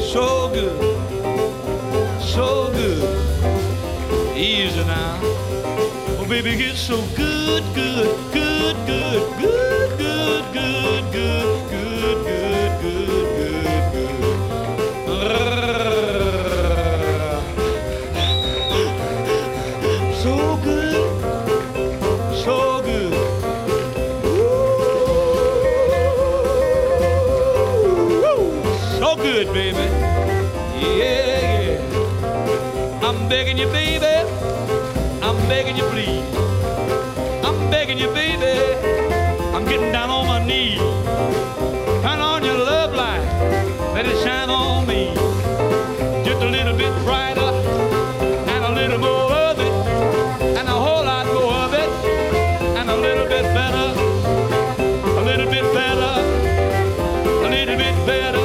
so good, so good. Easy now. Oh, baby, it's so good, good, good, good, good, good, good, good, good, good, good, good, good. So good, so good. Ooh, so good, baby. Yeah, yeah. I'm begging you, baby. I'm begging you, please. I'm begging you, baby. I'm getting down on my knees. Turn on your love light. Let it shine on me. Just a little bit brighter and a little more of it. And a whole lot more of it. And a little bit better. A little bit better. A little bit better.